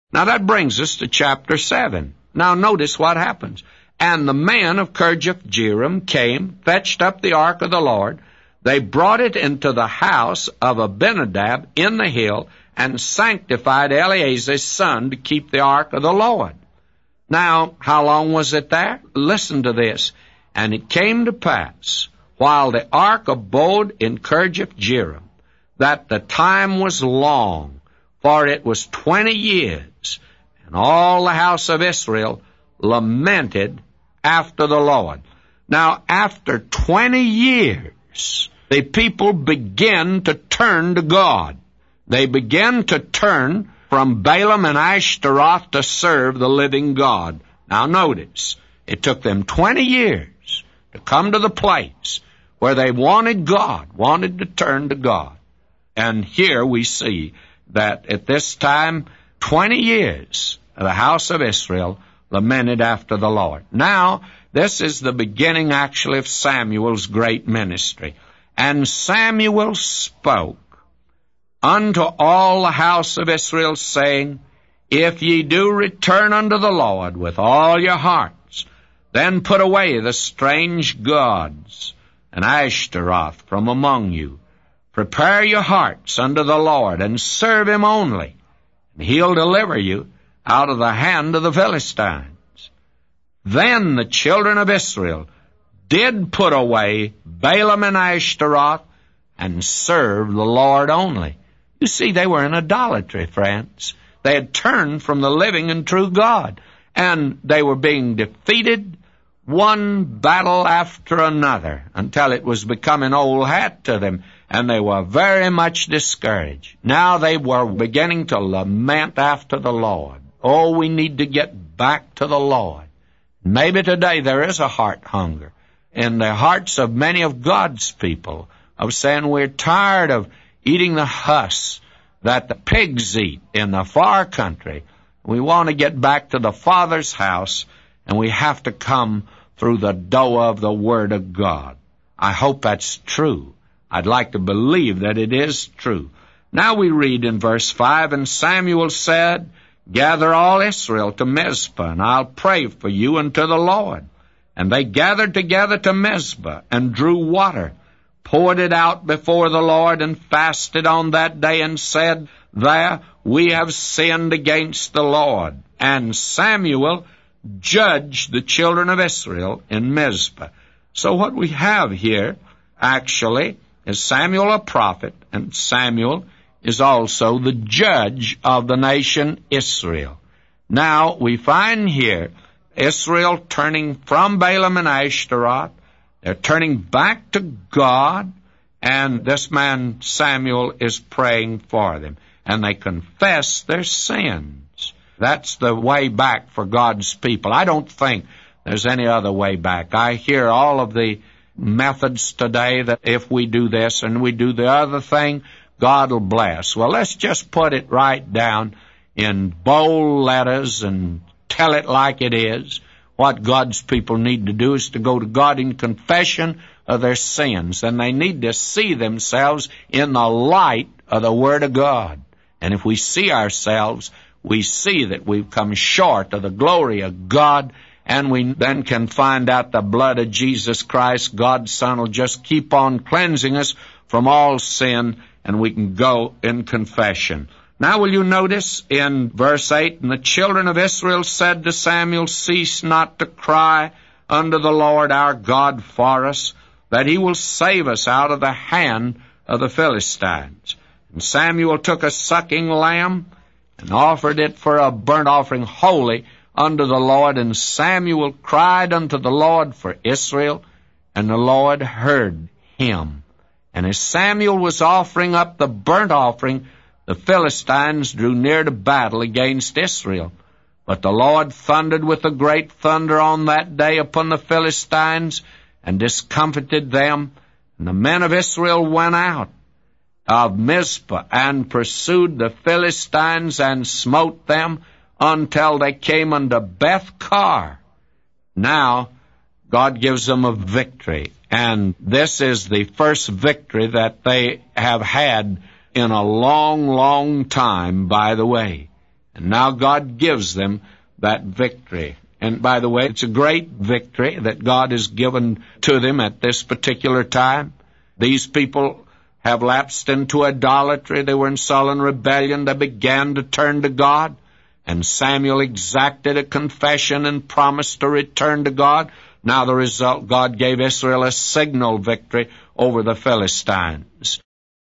Now that brings us to chapter 7. Now notice what happens. And the men of Kirjath-jearim came, fetched up the ark of the Lord. They brought it into the house of Abinadab in the hill, and sanctified Eleazar's son to keep the ark of the Lord. Now, how long was it there? Listen to this. And it came to pass, while the ark abode in Kirjath-jearim, that the time was long, for it was 20 years, and all the house of Israel lamented after the Lord. Now, after 20 years, the people begin to turn to God. They begin to turn from Balaam and Ashtaroth to serve the living God. Now notice, it took them 20 years to come to the place where they wanted God, wanted to turn to God. And here we see that at this time, 20 years, the house of Israel lamented after the Lord. Now, this is the beginning actually of Samuel's great ministry. And Samuel spoke unto all the house of Israel, saying, If ye do return unto the Lord with all your hearts, then put away the strange gods and Ashtaroth from among you. Prepare your hearts unto the Lord, and serve him only, and he'll deliver you out of the hand of the Philistines. Then the children of Israel did put away Balaam and Ashtaroth, and served the Lord only. You see, they were in idolatry, friends. They had turned from the living and true God, and they were being defeated one battle after another until it was becoming old hat to them, and they were very much discouraged. Now they were beginning to lament after the Lord. Oh, we need to get back to the Lord. Maybe today there is a heart hunger in the hearts of many of God's people of saying we're tired of eating the husk that the pigs eat in the far country. We want to get back to the Father's house, and we have to come through the door of the Word of God. I hope that's true. I'd like to believe that it is true. Now we read in verse 5, And Samuel said, Gather all Israel to Mizpah, and I'll pray for you unto the Lord. And they gathered together to Mizpah, and drew water, poured it out before the Lord, and fasted on that day, and said, There we have sinned against the Lord. And Samuel judged the children of Israel in Mizpah. So what we have here, actually, is Samuel a prophet, and Samuel is also the judge of the nation Israel. Now, we find here Israel turning from Balaam and Ashtaroth. They're turning back to God, and this man Samuel is praying for them. And they confess their sins. That's the way back for God's people. I don't think there's any other way back. I hear all of the methods today that if we do this and we do the other thing, God will bless. Well, let's just put it right down in bold letters and tell it like it is. What God's people need to do is to go to God in confession of their sins, and they need to see themselves in the light of the Word of God. And if we see ourselves, we see that we've come short of the glory of God, and we then can find out the blood of Jesus Christ, God's Son, will just keep on cleansing us from all sin, and we can go in confession. Now will you notice in verse 8, And the children of Israel said to Samuel, Cease not to cry unto the Lord our God for us, that he will save us out of the hand of the Philistines. And Samuel took a sucking lamb, and offered it for a burnt offering holy unto the Lord. And Samuel cried unto the Lord for Israel, and the Lord heard him. And as Samuel was offering up the burnt offering, the Philistines drew near to battle against Israel. But the Lord thundered with a great thunder on that day upon the Philistines, and discomfited them. And the men of Israel went out of Mizpah, and pursued the Philistines, and smote them until they came unto Beth-kar. Now, God gives them a victory, and this is the first victory that they have had in a long, long time, by the way. And now God gives them that victory. And by the way, it's a great victory that God has given to them at this particular time. These people have lapsed into idolatry. They were in sullen rebellion. They began to turn to God. And Samuel exacted a confession and promised to return to God. Now the result, God gave Israel a signal victory over the Philistines.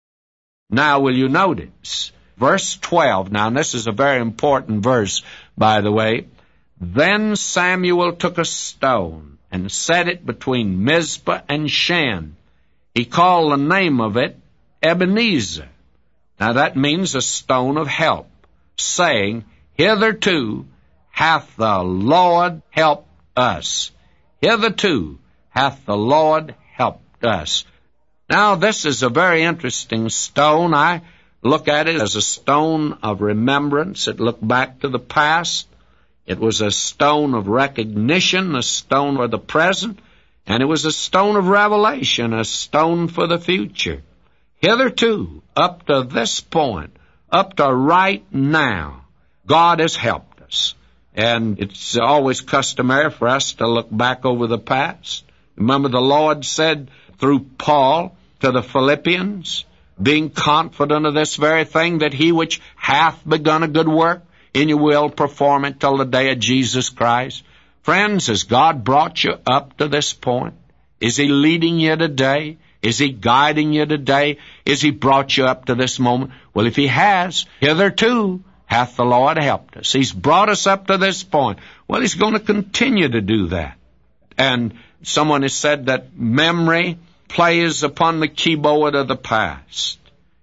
Now will you notice, verse 12, now this is a very important verse, by the way. Then Samuel took a stone and set it between Mizpah and Shen. He called the name of it Ebenezer. Now that means a stone of help, saying, Hitherto hath the Lord helped us. Hitherto hath the Lord helped us. Now this is a very interesting stone. I look at it as a stone of remembrance. It looked back to the past. It was a stone of recognition, a stone for the present, and it was a stone of revelation, a stone for the future. Hitherto, up to this point, up to right now, God has helped us. And it's always customary for us to look back over the past. Remember, the Lord said through Paul to the Philippians, being confident of this very thing, that he which hath begun a good work in you will perform it till the day of Jesus Christ. Friends, has God brought you up to this point? Is he leading you today? Is he guiding you today? Is he brought you up to this moment? Well, if he has, hitherto hath the Lord helped us. He's brought us up to this point. Well, he's going to continue to do that. And someone has said that memory plays upon the keyboard of the past.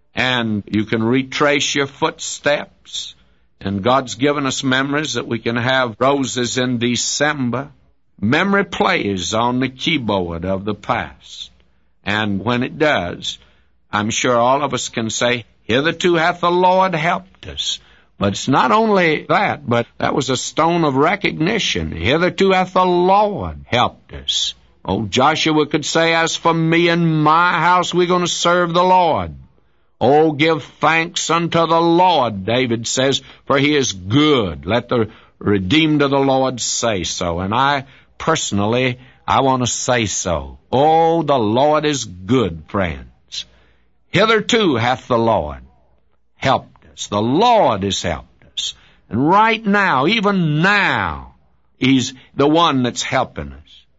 And you can retrace your footsteps. And God's given us memories that we can have roses in December. Memory plays on the keyboard of the past. And when it does, I'm sure all of us can say, hitherto hath the Lord helped us. But it's not only that, but that was a stone of recognition. Hitherto hath the Lord helped us. Oh, Joshua could say, as for me and my house, we're going to serve the Lord. Oh, give thanks unto the Lord, David says, for he is good. Let the redeemed of the Lord say so. And I personally, I want to say so. Oh, the Lord is good, friends. Hitherto hath the Lord helped us. The Lord has helped us. And right now, even now, he's the one that's helping us.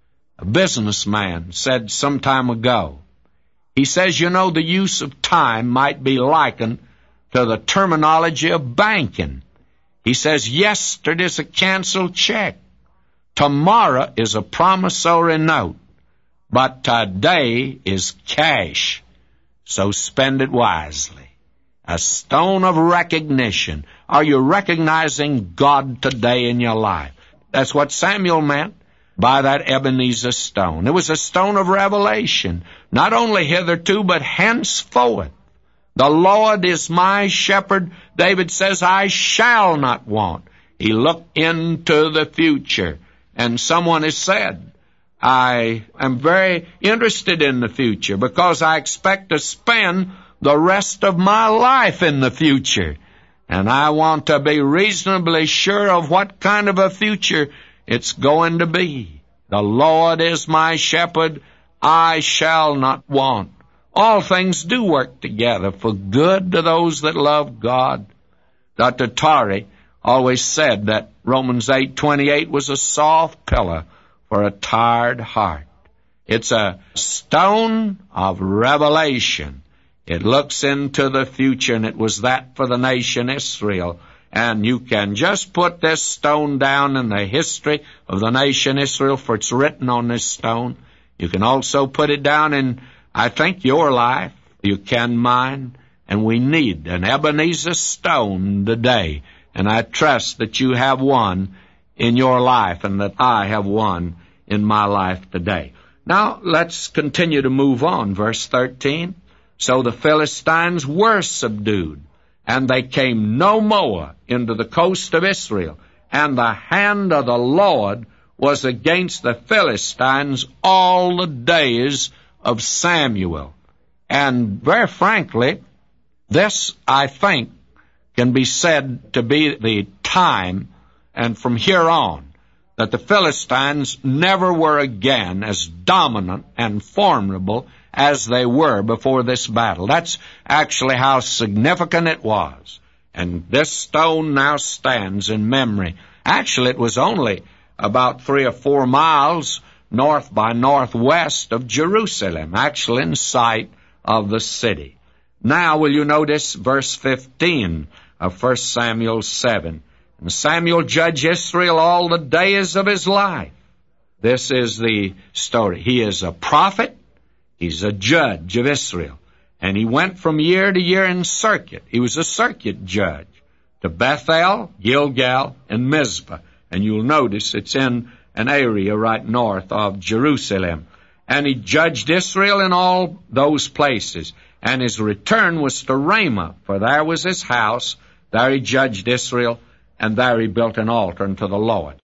A businessman said some time ago, he says, you know, the use of time might be likened to the terminology of banking. He says, yesterday's a canceled check. Tomorrow is a promissory note. But today is cash. So spend it wisely. A stone of recognition. Are you recognizing God today in your life? That's what Samuel meant by that Ebenezer stone. It was a stone of revelation, not only hitherto, but henceforth. The Lord is my shepherd. David says, I shall not want. He looked into the future. And someone has said, I am very interested in the future because I expect to spend the rest of my life in the future. And I want to be reasonably sure of what kind of a future it's going to be. The Lord is my shepherd, I shall not want. All things do work together for good to those that love God. Dr. Torrey always said that Romans 8:28 was a soft pillow for a tired heart. It's a stone of revelation. It looks into the future, and it was that for the nation Israel. And you can just put this stone down in the history of the nation Israel, for it's written on this stone. You can also put it down in, I think, your life. You can mine. And we need an Ebenezer stone today. And I trust that you have one in your life and that I have one in my life today. Now, let's continue to move on. Verse 13. So the Philistines were subdued, and they came no more into the coast of Israel. And the hand of the Lord was against the Philistines all the days of Samuel. And very frankly, this, I think, can be said to be the time, and from here on, that the Philistines never were again as dominant and formidable as they were before this battle. That's actually how significant it was. And this stone now stands in memory. Actually, it was only about 3 or 4 miles north by northwest of Jerusalem, actually in sight of the city. Now, will you notice verse 15 of 1 Samuel 7? And Samuel judged Israel all the days of his life. This is the story. He is a prophet. He's a judge of Israel. And he went from year to year in circuit. He was a circuit judge to Bethel, Gilgal, and Mizpah. And you'll notice it's in an area right north of Jerusalem. And he judged Israel in all those places. And his return was to Ramah, for there was his house. There he judged Israel, and there he built an altar unto the Lord.